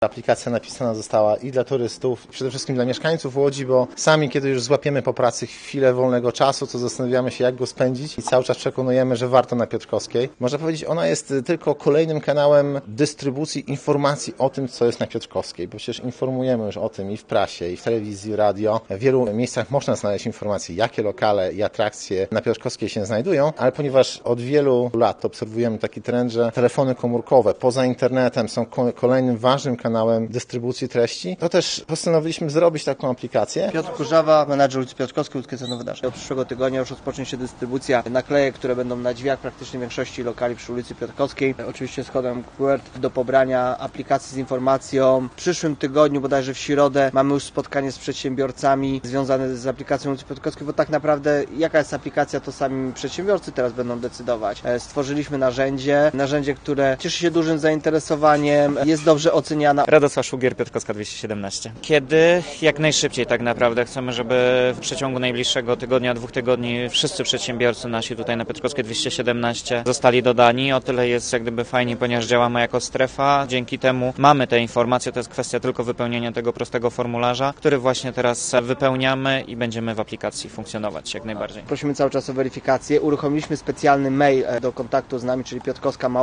Aplikacja napisana została i dla turystów, przede wszystkim dla mieszkańców Łodzi, bo sami, kiedy już złapiemy po pracy chwilę wolnego czasu, to zastanawiamy się, jak go spędzić i cały czas przekonujemy, że warto na Piotrkowskiej. Można powiedzieć, ona jest tylko kolejnym kanałem dystrybucji informacji o tym, co jest na Piotrkowskiej, bo przecież informujemy już o tym i w prasie, i w telewizji, radio. W wielu miejscach można znaleźć informacje, jakie lokale i atrakcje na Piotrkowskiej się znajdują, ale ponieważ od wielu lat obserwujemy taki trend, że telefony komórkowe poza internetem są kolejnym ważnym kanałem dystrybucji treści, to też postanowiliśmy zrobić taką aplikację. Piotr Kurzawa, menadżer ulicy Piotrkowskiej, Łódzkie Centrum Wydarzeń. Od przyszłego tygodnia już rozpocznie się dystrybucja naklejek, które będą na drzwiach praktycznie większości lokali przy ulicy Piotrkowskiej. Oczywiście z kodem QR do pobrania aplikacji z informacją. W przyszłym tygodniu, bodajże w środę, mamy już spotkanie z przedsiębiorcami związane z aplikacją ulicy Piotrkowskiej, bo tak naprawdę jaka jest aplikacja, to sami przedsiębiorcy teraz będą decydować. Stworzyliśmy narzędzie, które cieszy się dużym zainteresowaniem, jest dobrze oceniana. Radosław Szługier, Piotrkowska 217. Kiedy? Jak najszybciej tak naprawdę. Chcemy, żeby w przeciągu najbliższego tygodnia, 2 tygodni wszyscy przedsiębiorcy nasi tutaj na Piotrkowskiej 217 zostali dodani. O tyle jest jak gdyby fajnie, ponieważ działamy jako strefa. Dzięki temu mamy te informacje. To jest kwestia tylko wypełnienia tego prostego formularza, który właśnie teraz wypełniamy i będziemy w aplikacji funkcjonować jak najbardziej. Prosimy cały czas o weryfikację. Uruchomiliśmy specjalny mail do kontaktu z nami, czyli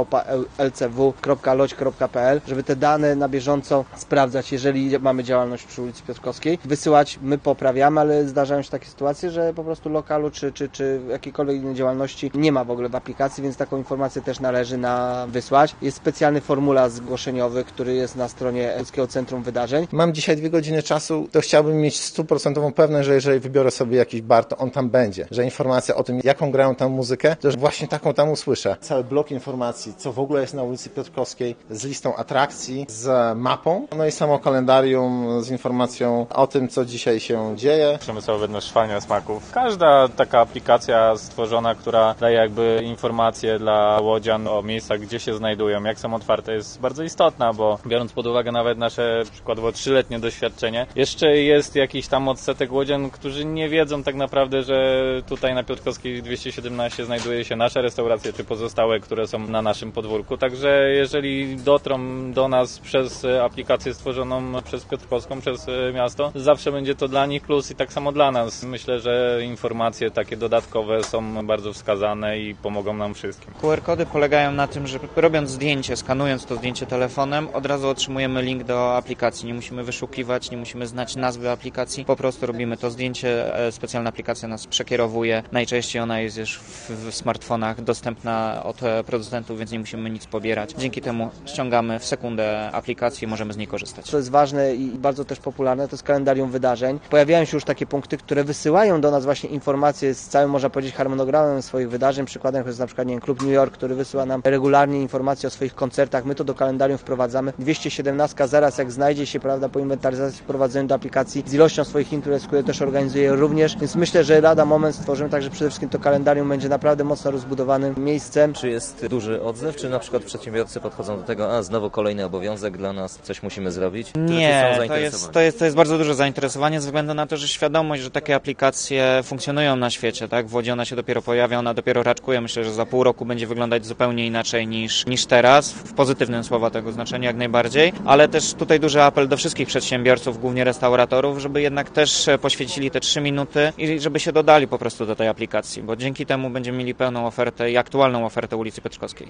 piotrkowska@lcw.loć.pl, żeby te dane na bieżąco sprawdzać, jeżeli mamy działalność przy ulicy Piotrkowskiej, wysyłać, my poprawiamy, ale zdarzają się takie sytuacje, że po prostu lokalu czy jakiejkolwiek innej działalności nie ma w ogóle w aplikacji, więc taką informację też należy wysłać. Jest specjalny formularz zgłoszeniowy, który jest na stronie Łódzkiego Centrum Wydarzeń. Mam dzisiaj 2 godziny czasu, to chciałbym mieć 100% pewność, że jeżeli wybiorę sobie jakiś bar, to on tam będzie, że informacja o tym, jaką grają tam muzykę, to właśnie taką tam usłyszę. Cały blok informacji, co w ogóle jest na ulicy Piotrkowskiej, z listą atrakcji, z mapą, no i samo kalendarium z informacją o tym, co dzisiaj się dzieje. Przemysłowe naszwania smaków. Każda taka aplikacja stworzona, która daje jakby informacje dla łodzian o miejscach, gdzie się znajdują, jak są otwarte, jest bardzo istotna, bo biorąc pod uwagę nawet nasze przykładowo 3-letnie doświadczenie, jeszcze jest jakiś tam odsetek łodzian, którzy nie wiedzą tak naprawdę, że tutaj na Piotrkowskiej 217 znajduje się nasza restauracja, czy pozostałe, które są na naszym podwórku. Także jeżeli dotrą do nas przez aplikację stworzoną przez Piotrkowską, przez miasto, zawsze będzie to dla nich plus i tak samo dla nas. Myślę, że informacje takie dodatkowe są bardzo wskazane i pomogą nam wszystkim. QR-kody polegają na tym, że robiąc zdjęcie, skanując to zdjęcie telefonem, od razu otrzymujemy link do aplikacji. Nie musimy wyszukiwać, nie musimy znać nazwy aplikacji, po prostu robimy to zdjęcie, specjalna aplikacja nas przekierowuje. Najczęściej ona jest już w smartfonach dostępna od producentów, więc nie musimy nic pobierać. Dzięki temu ściągamy w sekundę aplikację i możemy z niej korzystać. Co jest ważne i bardzo też popularne, to jest kalendarium wydarzeń. Pojawiają się już takie punkty, które wysyłają do nas właśnie informacje z całym, można powiedzieć, harmonogramem swoich wydarzeń. Przykładem jest na przykład Klub New York, który wysyła nam regularnie informacje o swoich koncertach. My to do kalendarium wprowadzamy. 217 zaraz jak znajdzie się, prawda, po inwentaryzacji wprowadzeniu do aplikacji z ilością swoich imprez, które też organizuje również. Więc myślę, że lada moment stworzymy tak, że przede wszystkim to kalendarium będzie naprawdę mocno rozbudowanym miejscem. Czy jest duży odzew, czy na przykład przedsiębiorcy podchodzą do tego, a znowu kolejny obowiązek dla nas, coś musimy zrobić? Nie, to jest bardzo duże zainteresowanie ze względu na to, że świadomość, że takie aplikacje funkcjonują na świecie, tak? W Łodzi ona się dopiero pojawia, ona dopiero raczkuje. Myślę, że za pół roku będzie wyglądać zupełnie inaczej niż teraz, w pozytywnym słowa tego znaczenia jak najbardziej, ale też tutaj duży apel do wszystkich przedsiębiorców, głównie restauratorów, żeby jednak też poświęcili te 3 minuty i żeby się dodali po prostu do tej aplikacji, bo dzięki temu będziemy mieli pełną ofertę i aktualną ofertę ulicy Piotrkowskiej.